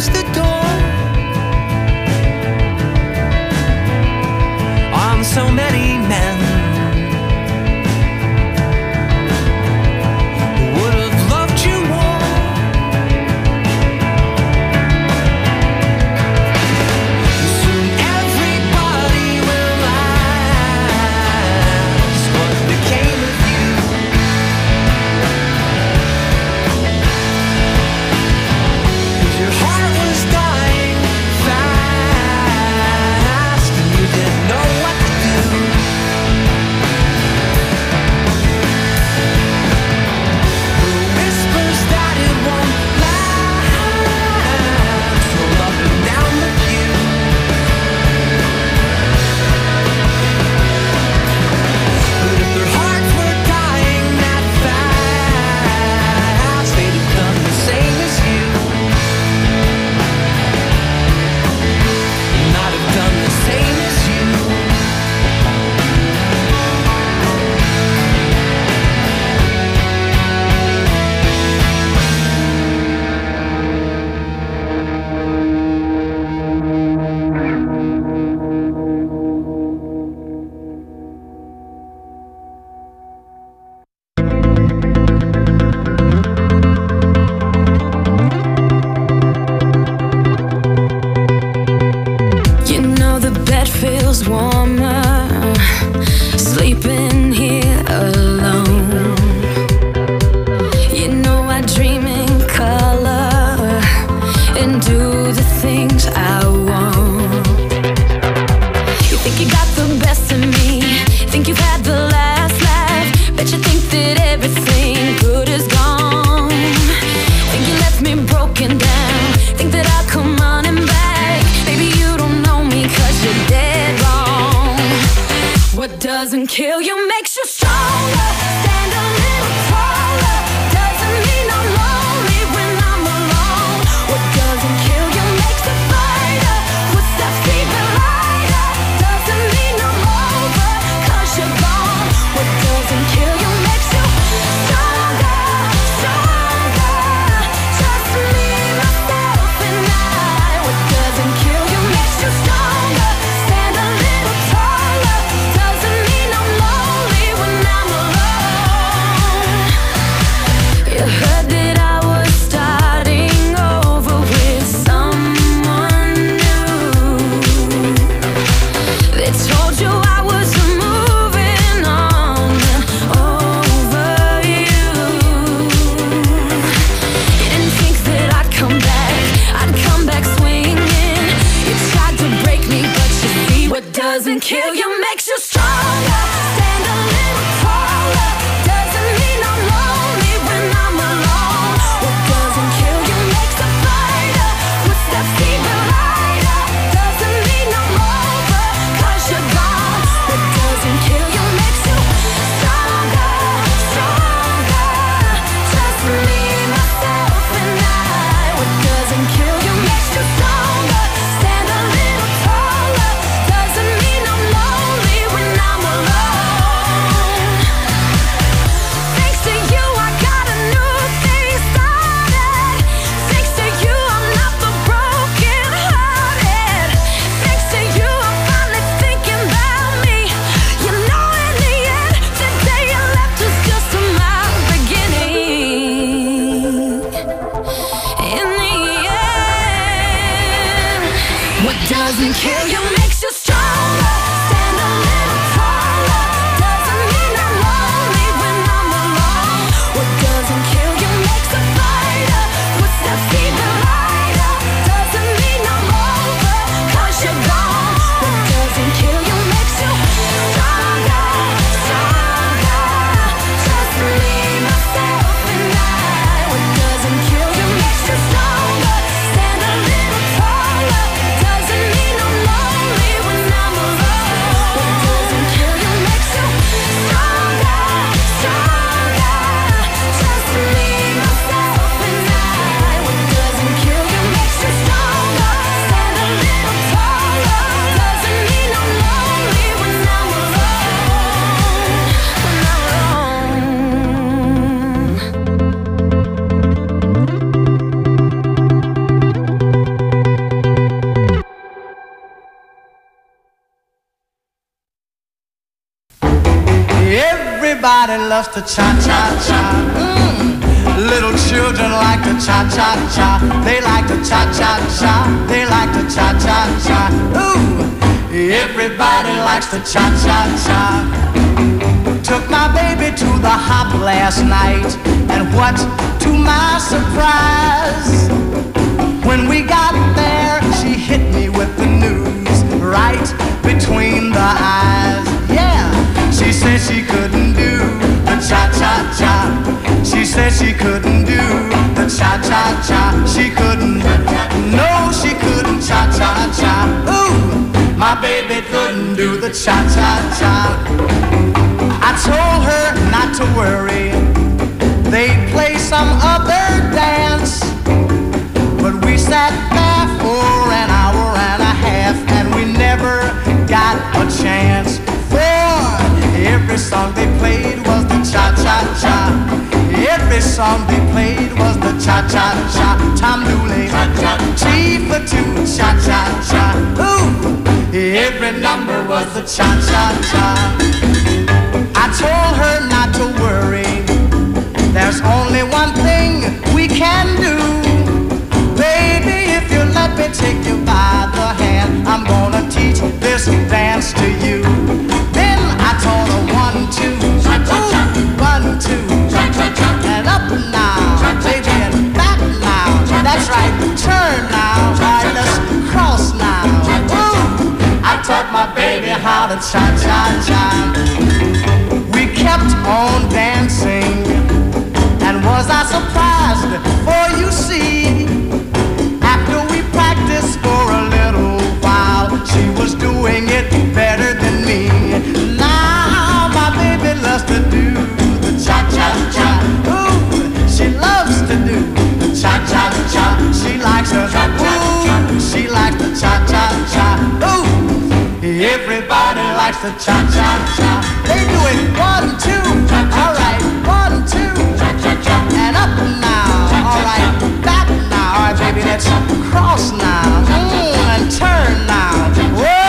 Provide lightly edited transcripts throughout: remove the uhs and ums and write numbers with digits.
the door on so many men. Doesn't kill you, makes you stronger. Stand a little taller. Doesn't mean I'm lonely when I'm alone. What doesn't kill you makes a fighter. Footsteps even lighter. Doesn't mean I'm over, 'cause you're gone. What doesn't kill you makes you stronger, stronger. Just me, myself, and I. What doesn't kill you makes you stronger. Stand a little taller. Doesn't mean I'm lonely when I'm alone. You heard that I was starting over with someone new. They told you I was moving on over you. You didn't think that I'd come back swinging. You tried to break me, but you see what doesn't kill you makes you stronger. Stand a little taller. Doesn't mean I'm lonely when I'm alone. What doesn't kill you makes a fighter. Footsteps even lighter. Doesn't mean I'm over, 'cause you're gone. What doesn't kill you makes you stronger, stronger. Just me, myself, and I. What doesn't kill you makes you stronger. Stand a little taller. Doesn't mean I'm lonely when I'm alone. Thanks to you, I got a new thing started. Thanks to you, I'm not the broken hearted. Thanks to you, I'm finally thinking about me. You know, in the end, the day you left was just my beginning. In the end, what doesn't kill you makes you stronger. Stand a little taller. Doesn't mean I'm lonely when I'm alone. What doesn't kill you makes a fighter. Footsteps even lighter. Doesn't mean I'm over, 'cause you're gone. What doesn't kill you makes you stronger, stronger. Just me, myself, and I. What doesn't kill you makes you stronger. Stand a little taller. Doesn't mean I'm lonely when Everybody loves to cha-cha-cha. Little children like to cha-cha-cha. They like to cha-cha-cha. They like to cha-cha-cha. Ooh, everybody likes to cha-cha-cha. Took my baby to the hop last night, and what to my surprise, when we got there, she hit me with the news right between the eyes. Yeah, she said she couldn't do the cha-cha-cha. She said she couldn't do the cha-cha-cha. She couldn't, no, she couldn't cha-cha-cha. Ooh, my baby couldn't do the cha-cha-cha. I told her not to worry, they'd play some other dance. But we sat there for an hour and a half, and we never got a chance. For every song they played was the cha-cha-cha. Every song they played was the cha-cha-cha. Tom Dooley, Tea for two, cha-cha-cha. Ooh, every number was the cha-cha-cha. I told her not to worry, there's only one thing we can do. Baby, if you let me take you by the hand, I'm gonna teach this dance to you. Then I taught her 1, 2, ooh, 1, 2, and up now, baby, and back now. That's right, turn now, right, let's cross now. Ooh, I taught my baby how to cha-cha-cha. We kept on dancing, and was I surprised? For you see, after we practiced for a little while, she was doing it better than me. Now my baby loves to do the cha-cha-cha. Ooh, she loves to do the cha-cha-cha. She likes the ooh, she likes the cha-cha-cha. Ooh, everybody likes the cha-cha-cha. They do it 1, 2, all right, 1, 2, and up now, all right, back now, all right, baby, let's cross now, and turn now. Whoa,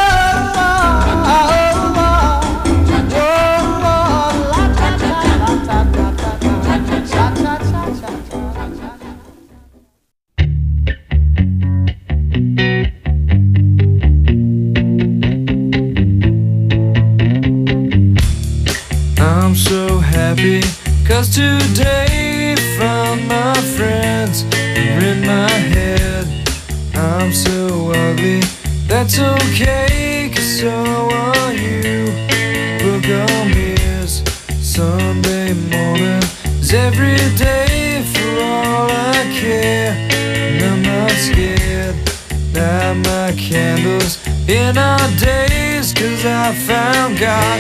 I'm so happy, 'cause today found my friends are in my head. I'm so ugly, that's okay, 'cause so are you. Book on mirrors, Sunday morning is every day for all I care. And I'm not scared, light my candles in our days, 'cause I found God.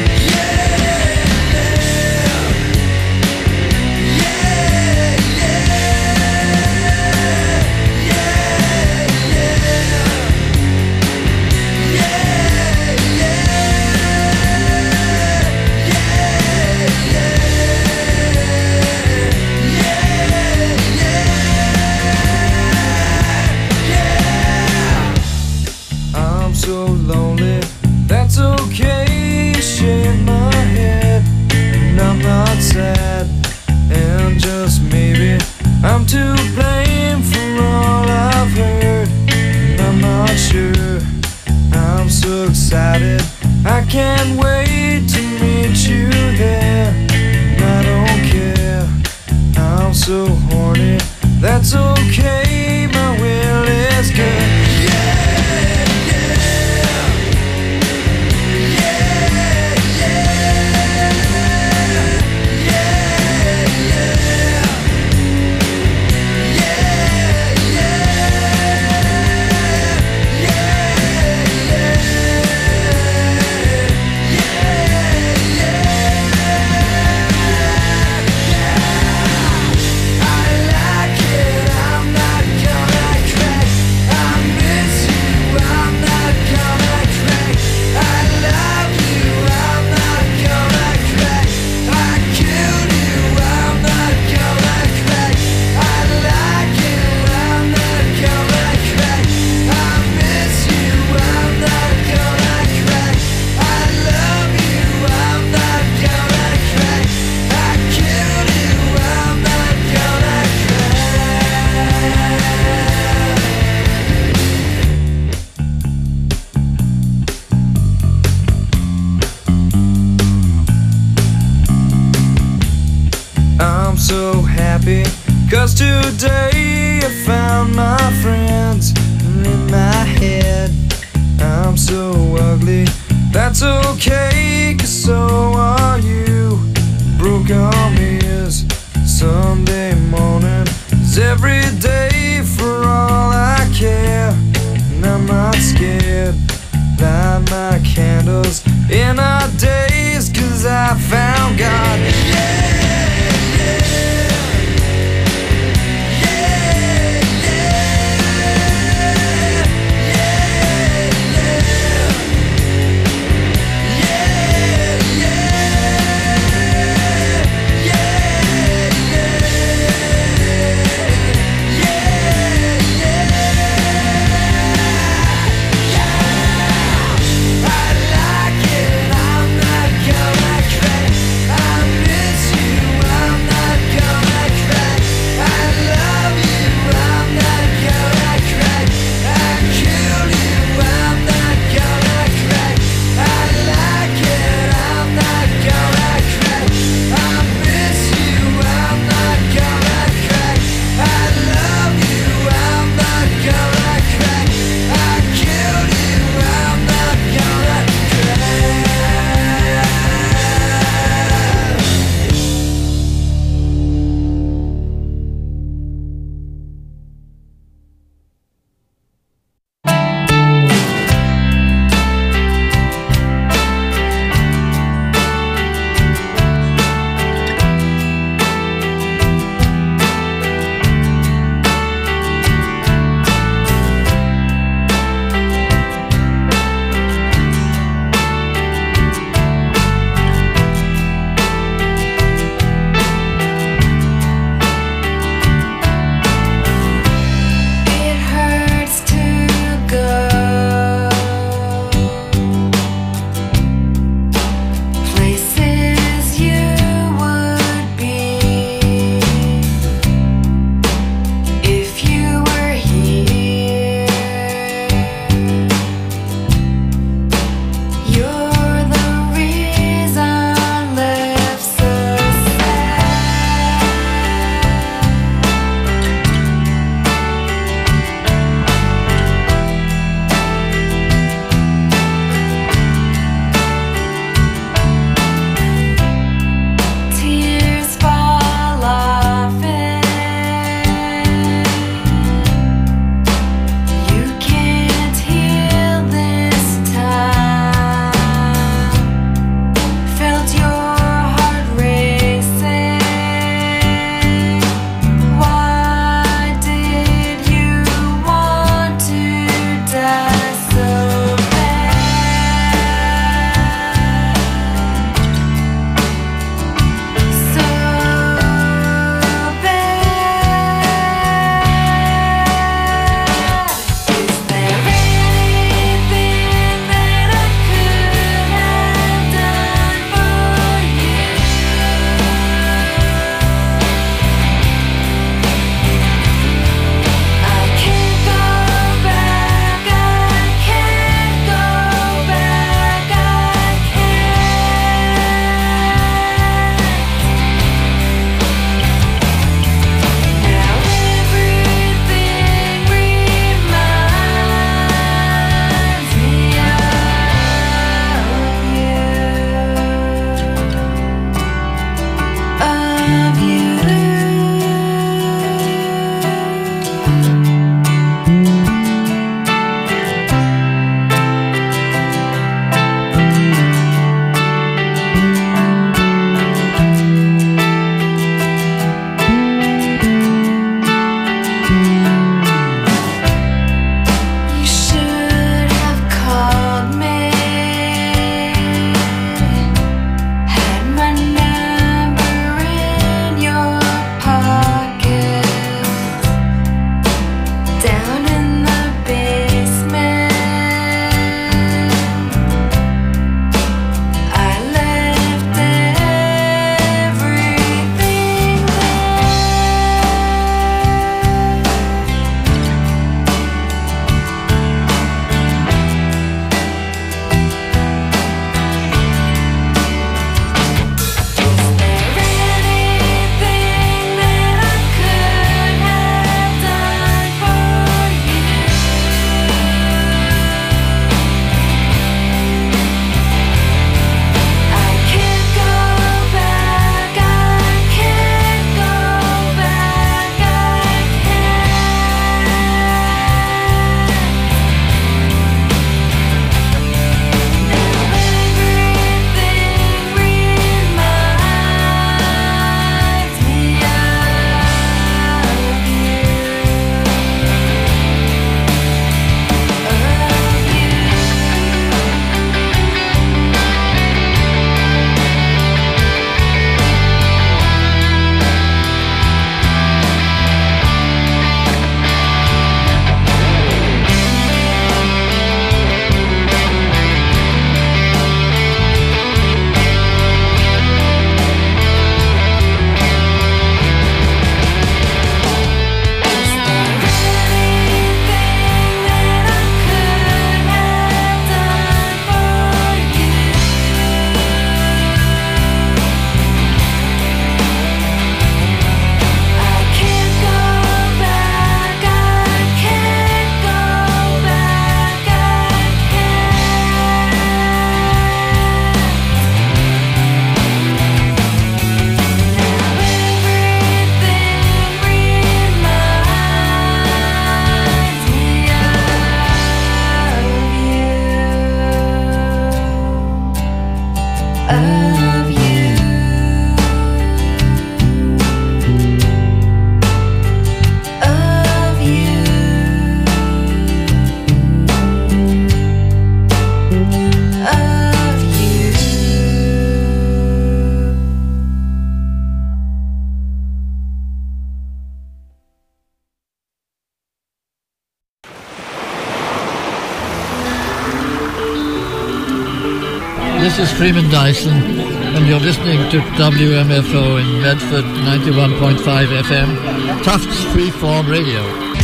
So lonely, that's okay, shake my head. today I found my friends in my head. I'm so ugly, that's okay, 'cause so are you. Broke arm is Sunday morning, is every day for all I care. And I'm not scared, light my candles in our days, 'cause I found God. Yeah! Yeah. This is Freeman Dyson, and you're listening to WMFO in Medford, 91.5 FM, Tufts Freeform Radio.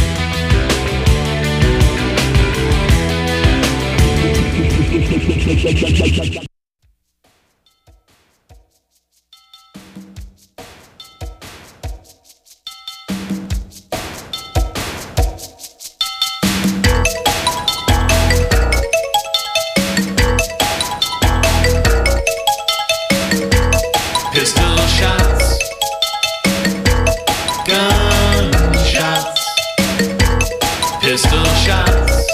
Pistol shots, gun shots, pistol shots,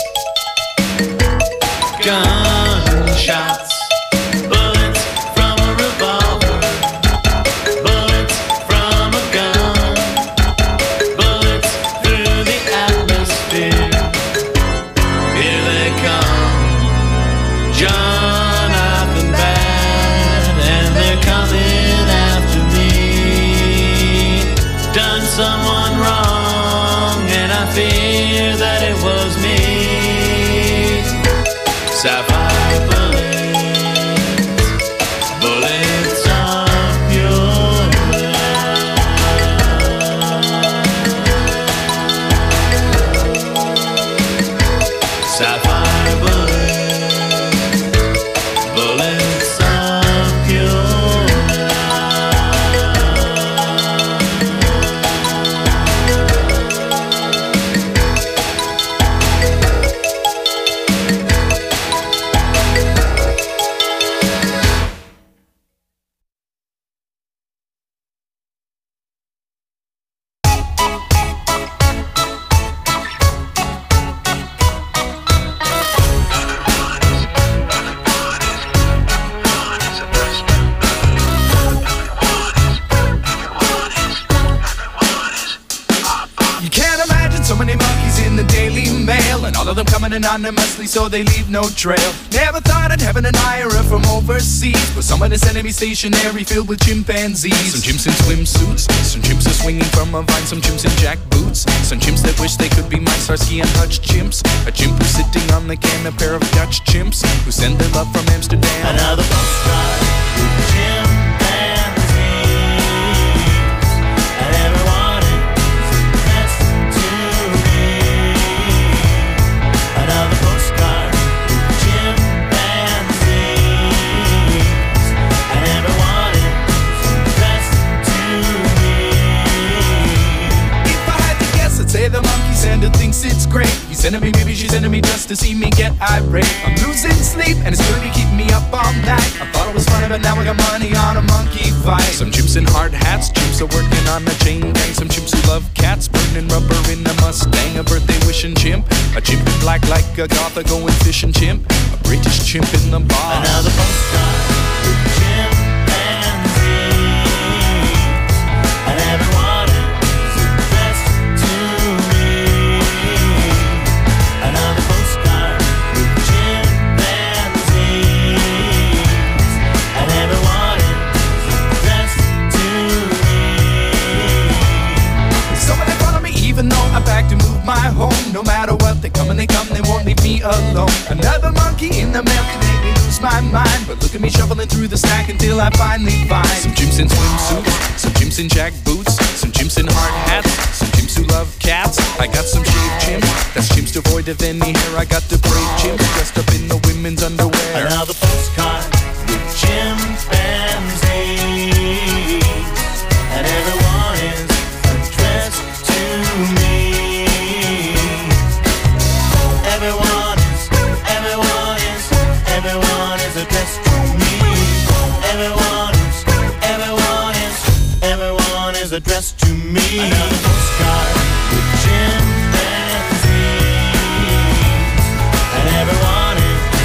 gun shots, bullets from a revolver, bullets from a gun, bullets through the atmosphere. Here they come, Jonathan Bad, and they're coming after me. Done someone wrong, and I fear that it was me. Sapphire bullets, bullets of your love. Sapphire bullets, bullets of your You can't imagine so many monkeys in the Daily Mail, and all of them coming anonymously so they leave no trail. Never thought I'd have an admirer from overseas, but someone is sending me stationery filled with chimpanzees. Some chimps in swimsuits, some chimps are swinging from a vine, some chimps in jackboots, some chimps that wish they could be my Starsky and Hutch chimps. A chimp who's sitting on the can, a pair of Dutch chimps who send their love from Amsterdam. Another postcard with chimpanzees, and everyone is addressed to me. Another postcard with chimpanzees, and everyone is addressed to me. If I had to guess, I'd say the monkey sender thinks it's great. He's sending me, maybe she's sending me just to see me get irate. I'm losing sleep and it's really keeping me up all night. I thought it was funny, but now I got money on a monkey fight. Some chimps in hard hats, chimps are working on a chain gang. Some chimps who love cats, burning rubber in a Mustang. A birthday wishing chimp, a chimp in black like a goth, a going fishing chimp, a British chimp in the bar. Another postcard with chimpanzees, and everyone is addressed to me. Another postcard with chimpanzees, and everyone is addressed to me. Someone in front of me, even though I back to move my home. No matter what, they come and they come, they won't leave me alone. Another monkey in the mail can make me lose my mind, but look at me shuffling through the stack until I finally find some chimps in swimsuits, some chimps in jack boots, some chimps in hard hats, some chimps who love cats. I got some shaved chimps, that's chimps devoid of any hair. I got the brave chimps dressed up in the women's underwear. Another postcard with chimpanzees, and everyone is addressed to me. Everyone is addressed to me. Everyone is addressed to me. Another postcard with chimpanzees, and everyone is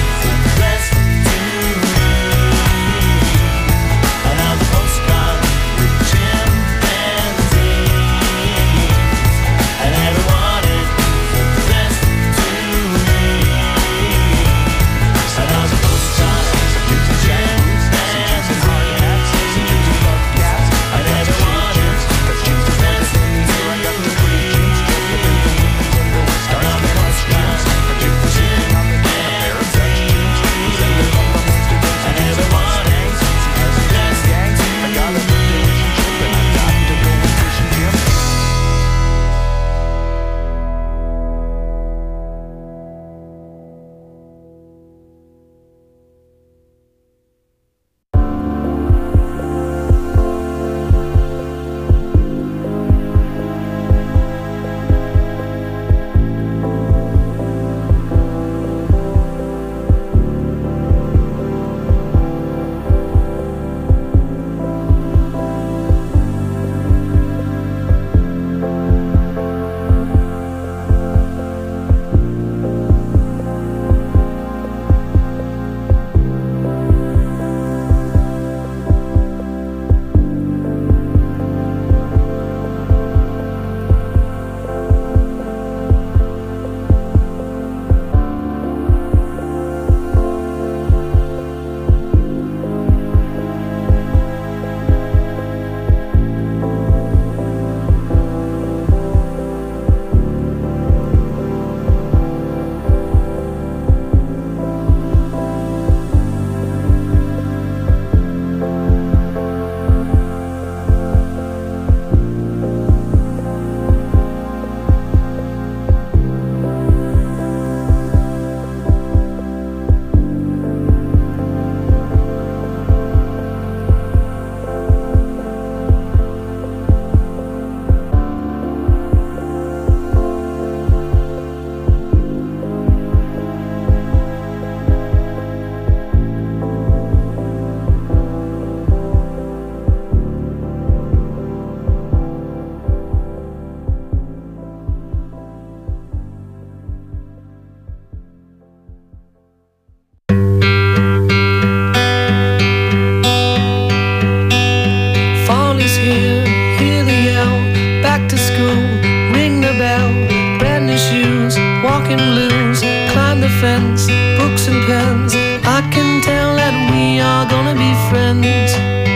walking blues, climb the fence, books and pens. I can tell that we are gonna be friends.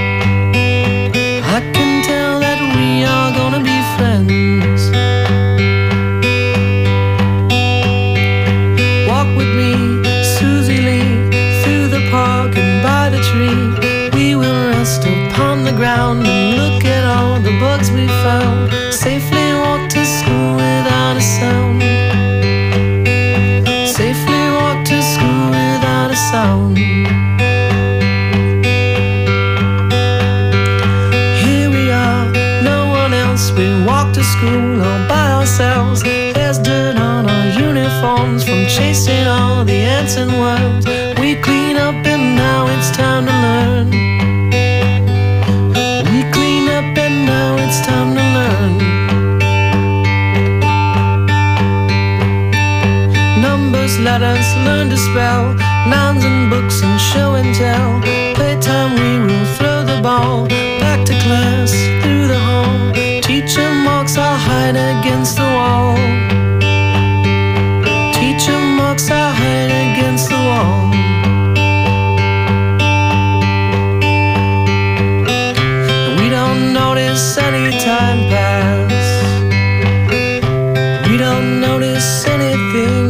I can tell that we are gonna be friends. Walk with me, Susie Lee, through the park and by the tree. We will rest upon the ground and look at all the bugs we found. Safely walk to school without a sound. Safely walk to school without a sound. Here we are, no one else. We walk to school all by ourselves. There's dirt on our uniforms from chasing all the ants and worms. We clean up and now it's time to learn. We clean up and now it's time to learn. Numbers, letters, learn to spell, nouns and books and show and tell. Playtime we will throw the ball back to class through the hall. Teacher marks our hide against the wall. Teacher marks our hide against the wall. We don't notice any time pass. We don't notice anything.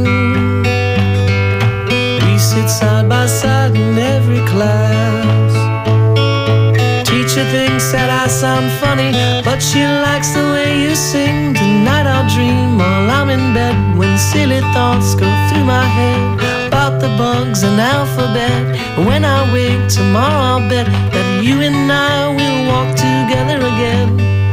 We sit side by side in every class. Teacher thinks that I sound funny, but she likes the way you sing. Tonight I'll dream while I'm in bed, when silly thoughts go through my head about the bugs and alphabet. When I wake tomorrow I'll bet that you and I will walk together again.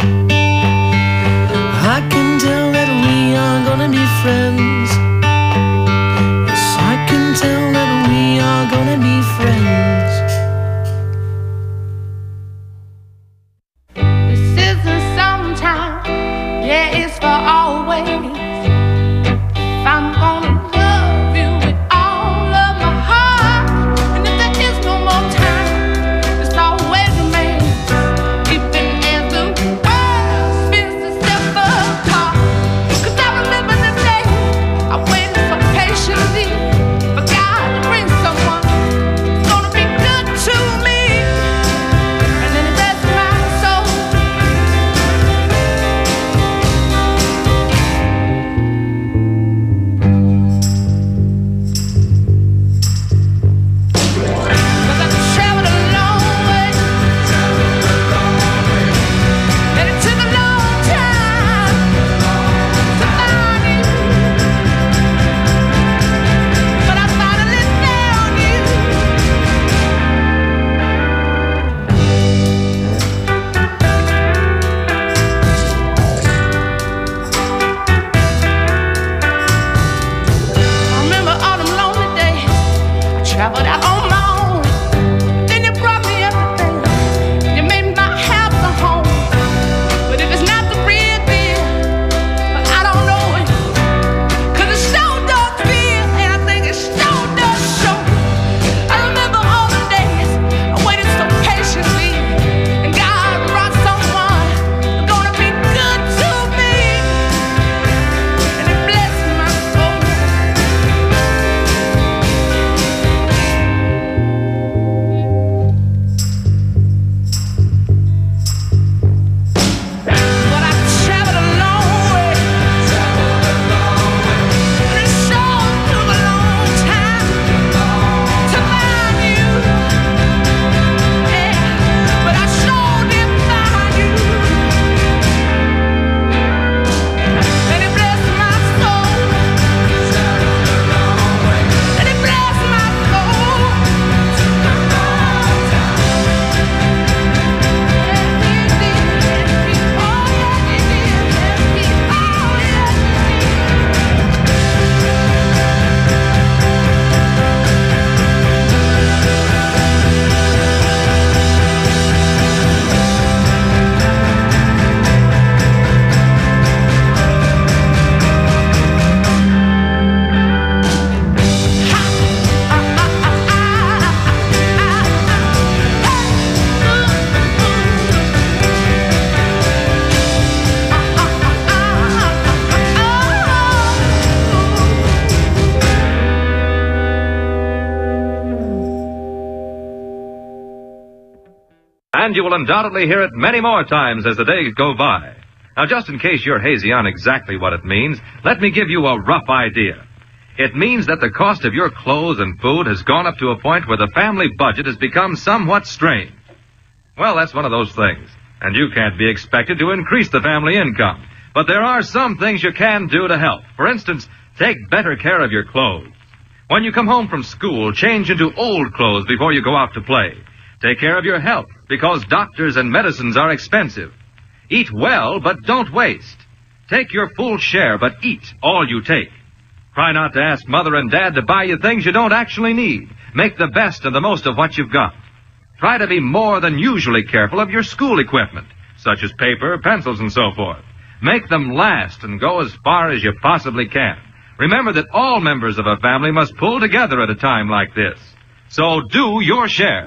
I can tell that we are gonna be friends. Yes, I can tell that we are gonna be friends. This isn't sometime, yeah, it's for always. If I'm gonna love you with all of my heart, and if there is no more time, it's always remains. Even as the world spins itself apart. 'Cause I remember the day And you will undoubtedly hear it many more times as the days go by. Now, just in case you're hazy on exactly what it means, let me give you a rough idea. It means that the cost of your clothes and food has gone up to a point where the family budget has become somewhat strained. Well, that's one of those things, and you can't be expected to increase the family income. But there are some things you can do to help. For instance, take better care of your clothes. When you come home from school, change into old clothes before you go out to play. Take care of your health, because doctors and medicines are expensive. Eat well, but don't waste. Take your full share, but eat all you take. Try not to ask Mother and Dad to buy you things you don't actually need. Make the best and the most of what you've got. Try to be more than usually careful of your school equipment, such as paper, pencils, and so forth. Make them last and go as far as you possibly can. Remember that all members of a family must pull together at a time like this. So do your share.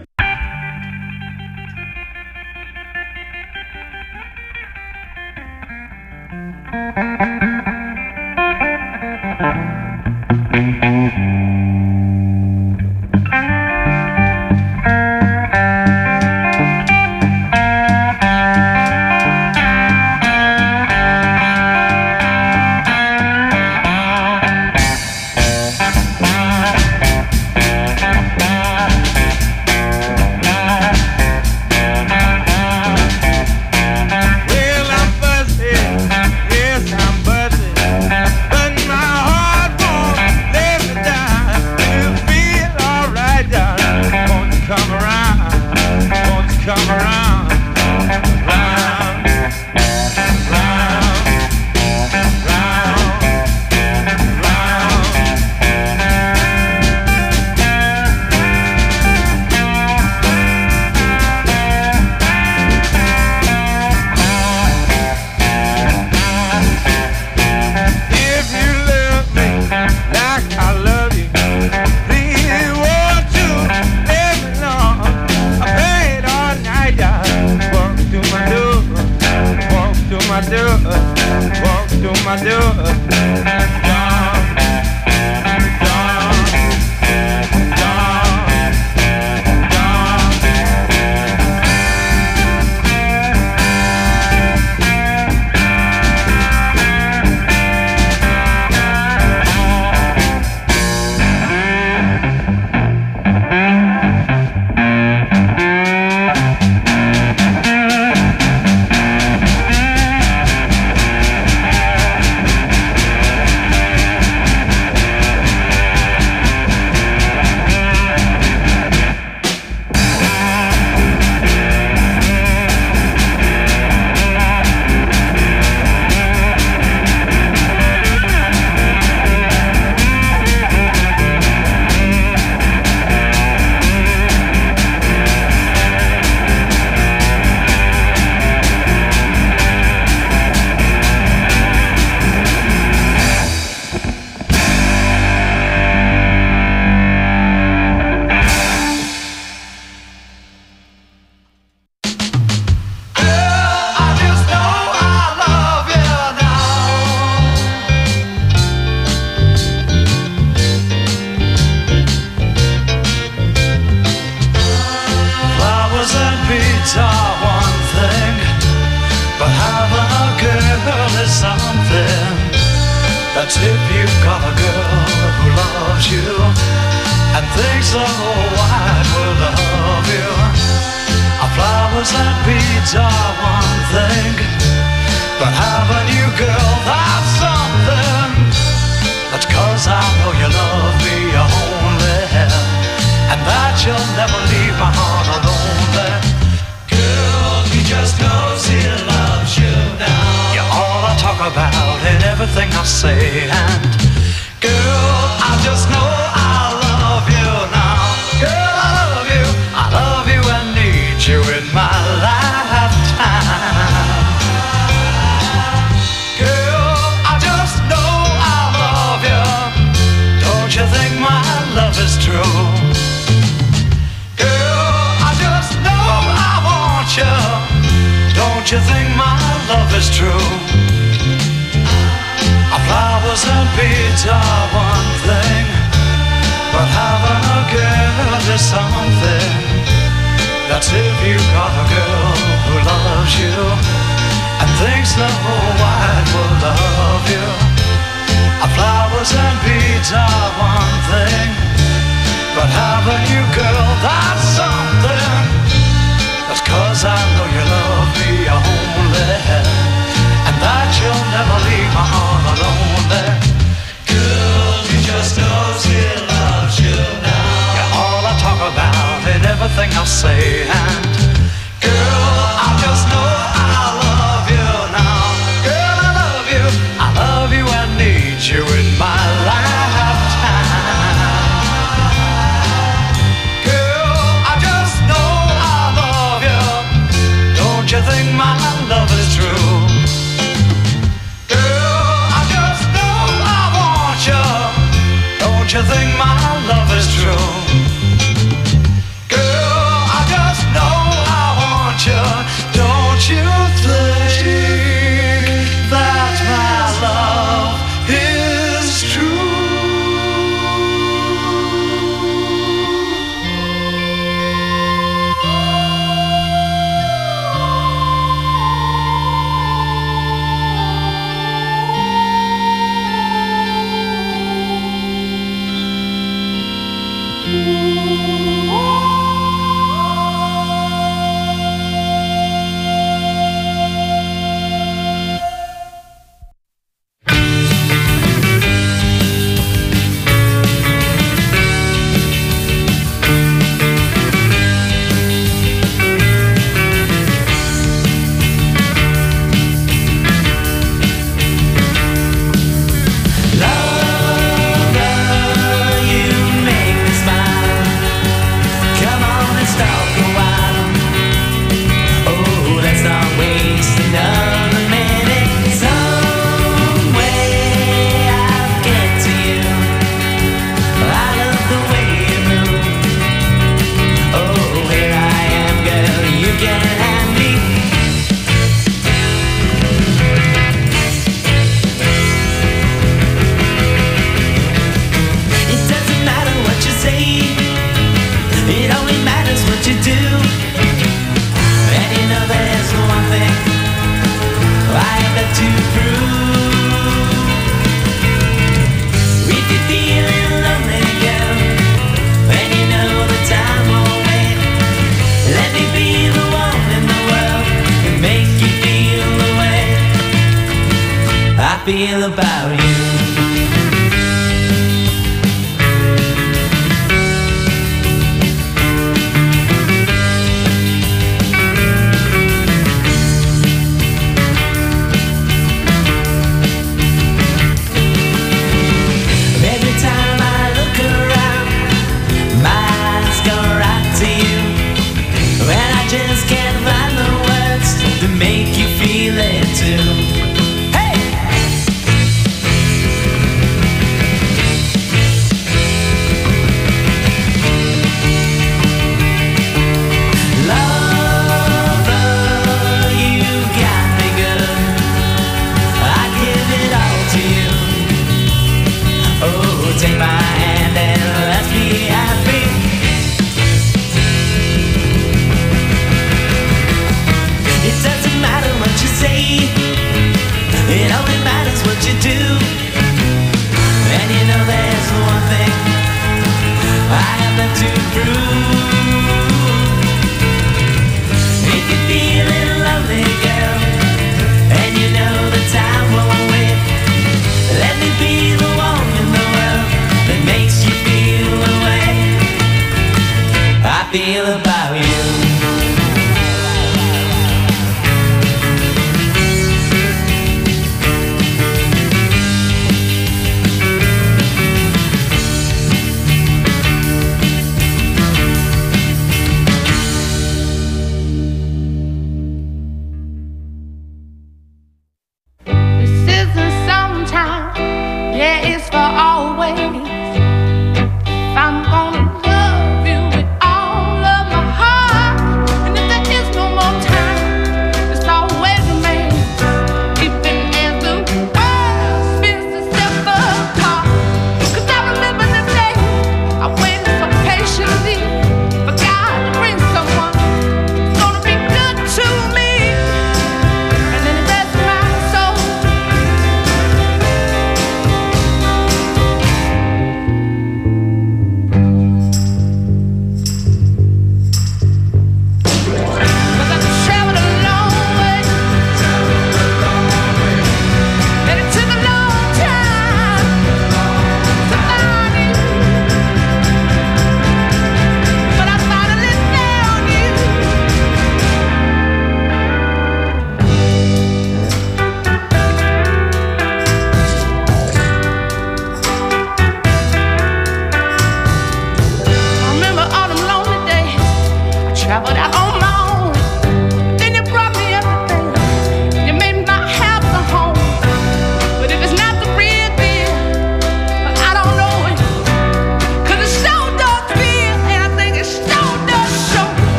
That's if you've got a girl who loves you and thinks the whole wide world of you. Flowers and beads are one thing, but having you, girl, that's something. That's 'cause I know you love me only, and that you'll never leave my heart lonely. Girl, he just knows he loves you now. You're all I talk about in everything I say, and girl, I just know I love you now. Girl, I love you and need you in my lifetime. Girl, I just know I love you. Don't you think my love is true? Girl, I just know I want you. Don't you think my love is true? Flowers and beads are one thing, but having a girl is something. That's if you got a girl say. And girl, I just know I love you now. Girl, I love you. I love you and need you in my lifetime. Girl, I just know I love you. Don't you think my love is true? Girl, I just know I want you. Don't you think my love is true? Girl, I just know I want you. Don't you think that my love is true? Feel about you. Every time I look around, my eyes go right to you, and I just can't find the words to make you feel it too.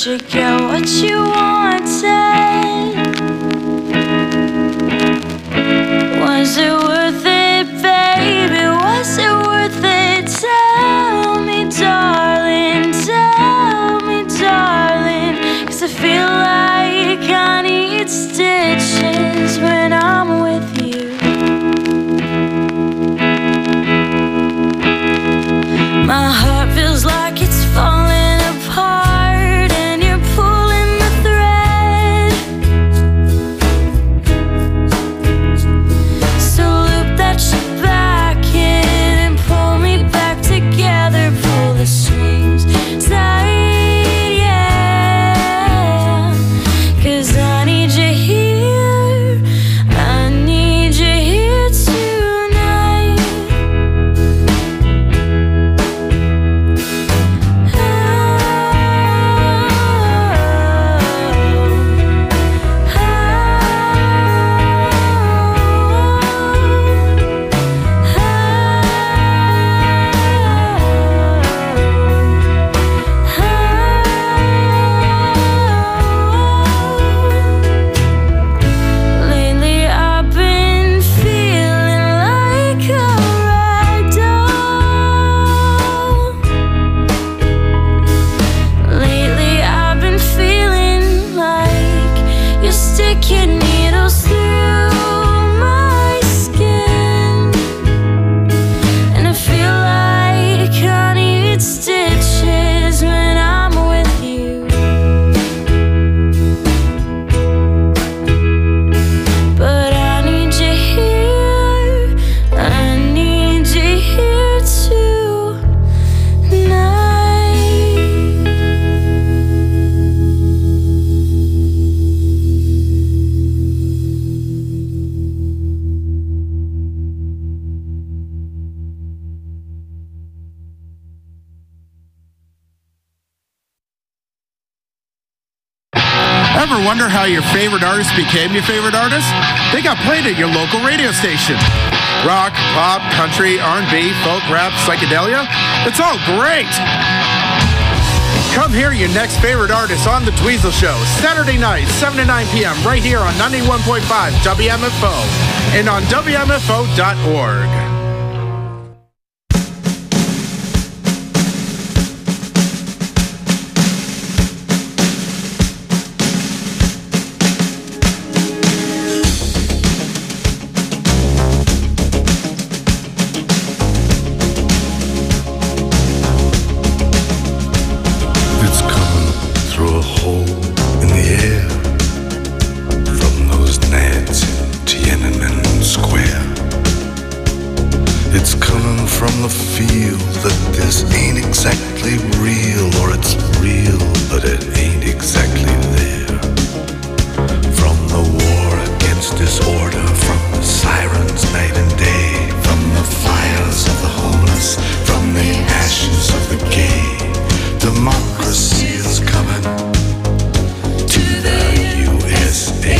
you get what you wanted? Was it worth it, baby? Was it worth it? Tell me, darling, tell me, darling. 'Cause I feel like I need stitches when I'm with you. My heart feels like it's falling apart, and you're pulling the thread. So loop that shit back in and pull me back together. Pull the strings tight, yeah. 'Cause I need you here, I need you here tonight. Lately I've been feeling like a rag doll. Lately I've been feeling like you're sticking needles through my skin, and I feel like I need stitches when I'm with you. But I need you here, I need you here tonight. Ever wonder how your favorite artist became your favorite artist? They got played at your local radio station. Rock, pop, country, R&B, folk, rap, psychedelia. It's all great. Come hear your next favorite artist on The Dweezil Show, Saturday night, 7 to 9 p.m. right here on 91.5 WMFO and on WMFO.org. It's coming through a hole in the air from those nads in Tiananmen Square. It's coming from the feel that this ain't exactly real, or it's real but it ain't exactly there. From the war against disorder, from the sirens night and day, from the fires of the homeless, from the ashes of the gay. Democracy is coming to the USA.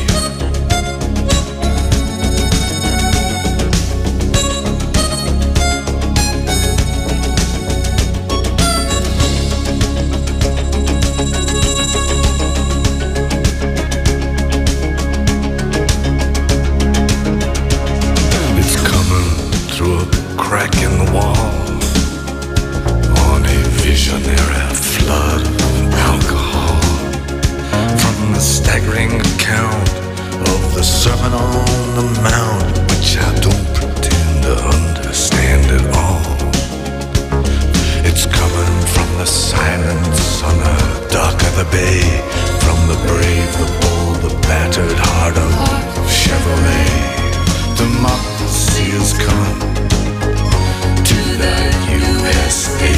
It's coming through a crack in the wall on a visionary flood of alcohol. From the staggering account of the Sermon on the Mount, which I don't pretend to understand at all. It's coming from the silence on the dock of the bay, from the brave, the bold, the battered heart of Chevrolet. Democracy is coming to the USA.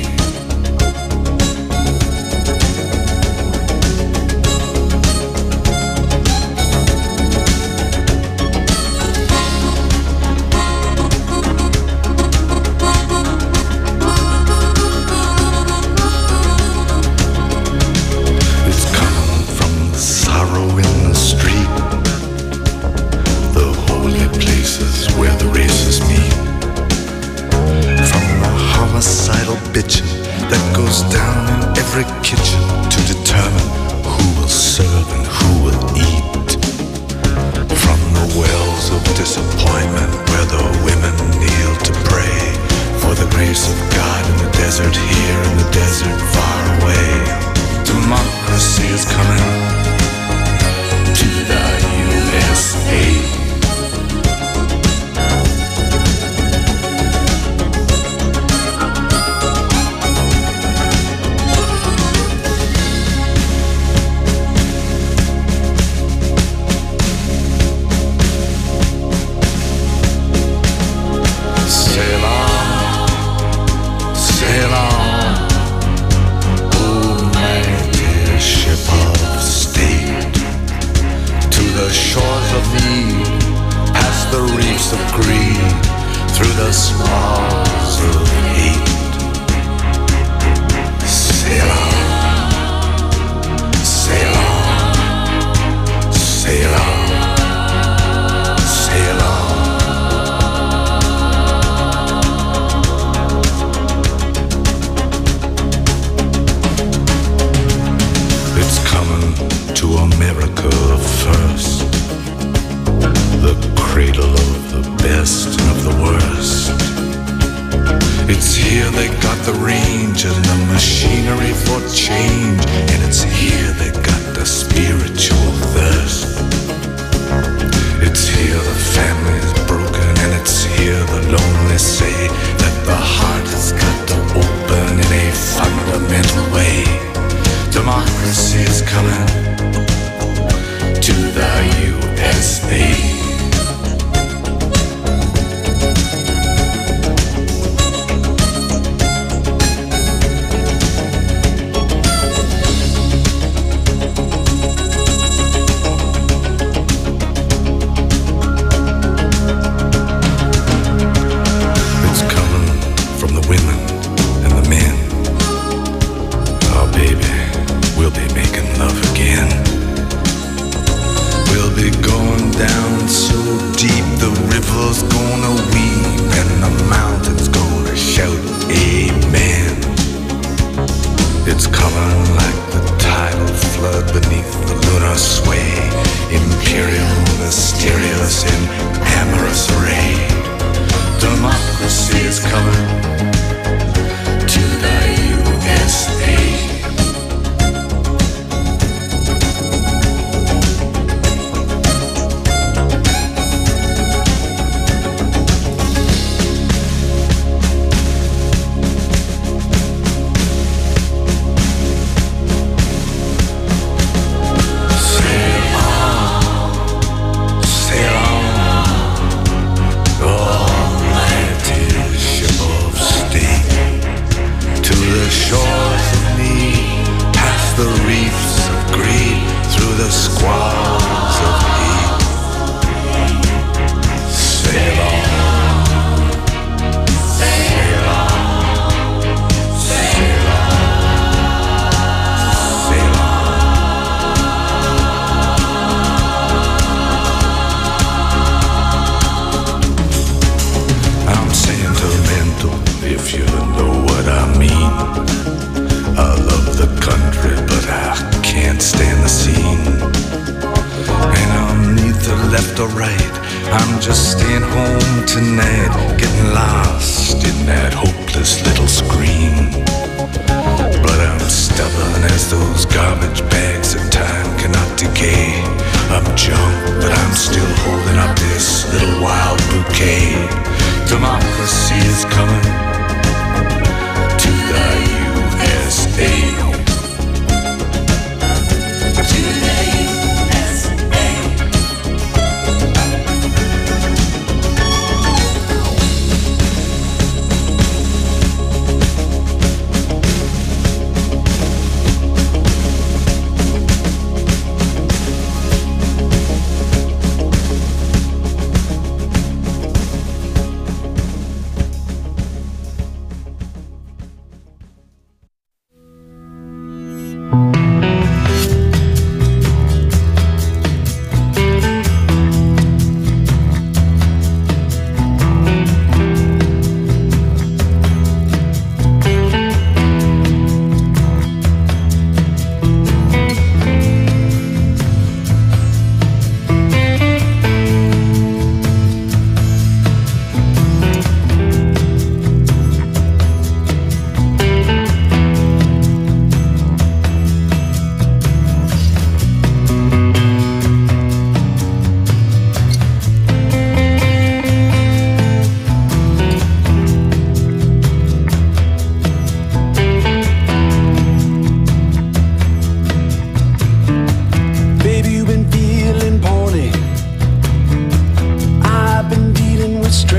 It's coming from the sorrow in the street, the holy places where the races meet. From the homicidal bitching that goes down in every every kitchen to determine who will serve and who will eat. From the wells of disappointment where the women kneel to pray for the grace of God in the desert here and the desert far away. Democracy is coming to the USA.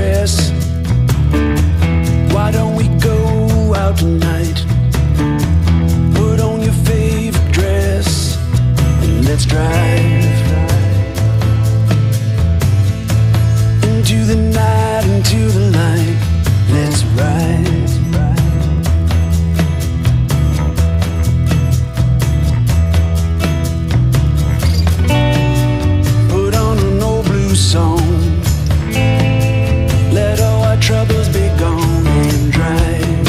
dress. Why don't we go out tonight? Put on your favorite dress and let's drive into the night, into the light. Let's ride. Put on an old blue song. Let all our troubles be gone and drive.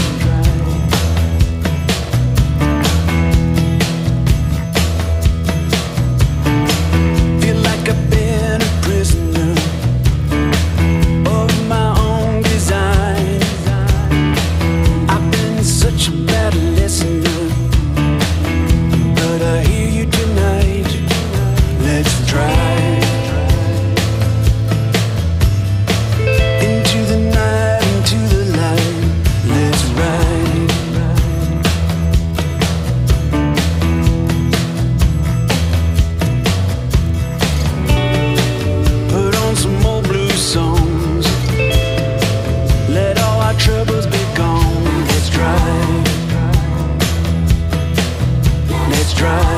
Feel like I've been a prisoner of my own design. I've been such a bad listener, but I hear you tonight. Let's drive into the night, into the light. Let's ride. Put on some old blue songs. Let all our troubles be gone. Let's drive. Let's drive.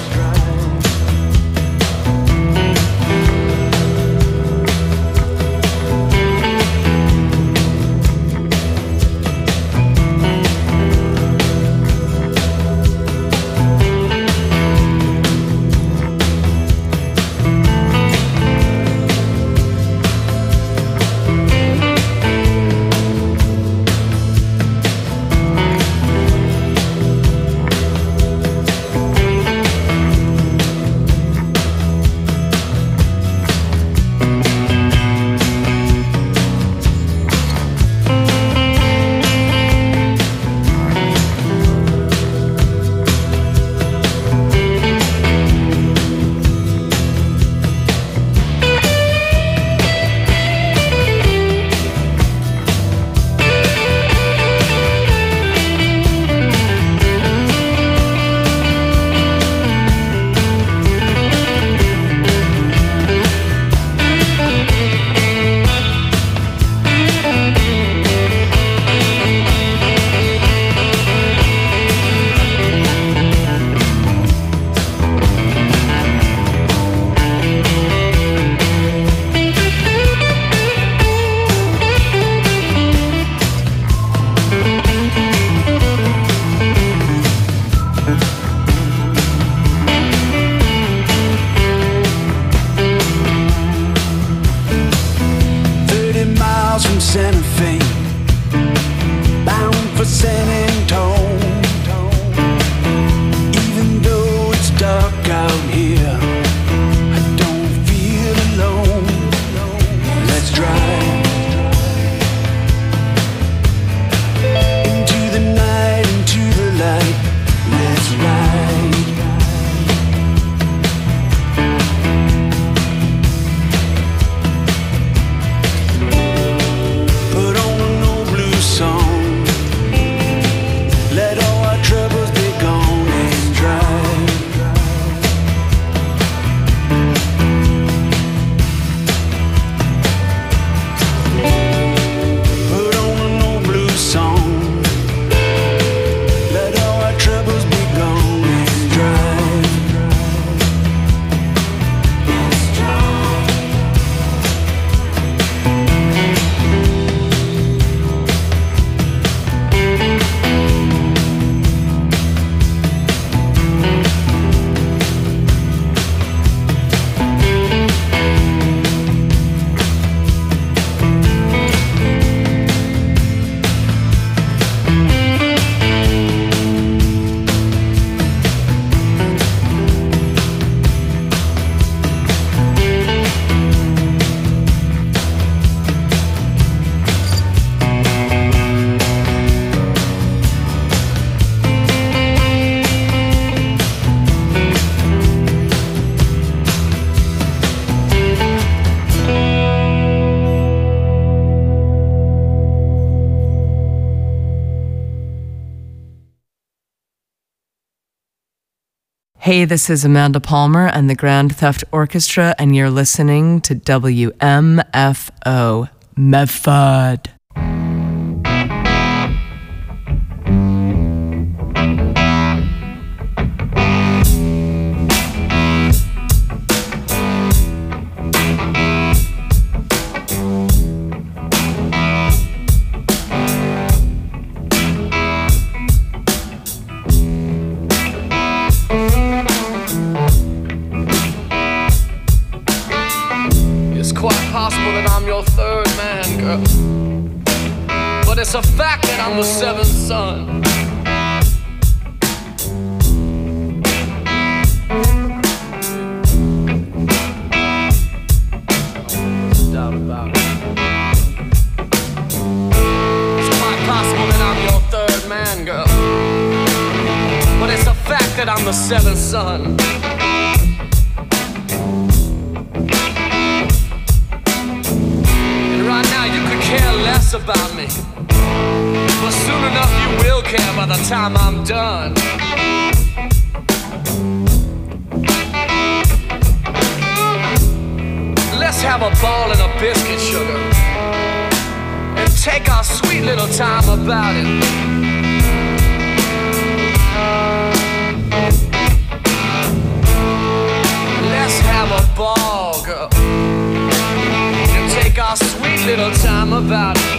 From Santa Fe, bound for San Antone. Even though it's dark out here, I don't feel alone. Let's drive into the night, into the light. Let's ride. Put on an old blue song. Let all our troubles be gone and drive. Put on an old blue song. Let all our troubles be gone and drive. Hey, this is Amanda Palmer and the Grand Theft Orchestra, and you're listening to WMFO Medford. It's a fact that I'm the seventh son. There's no doubt about it. It's quite possible that I'm your third man, girl. But it's a fact that I'm the seventh son. And right now you could care less about me. But soon enough you will care by the time I'm done. Let's have a ball and a biscuit, sugar, and take our sweet little time about it. Let's have a ball, girl, and take our sweet little time about it.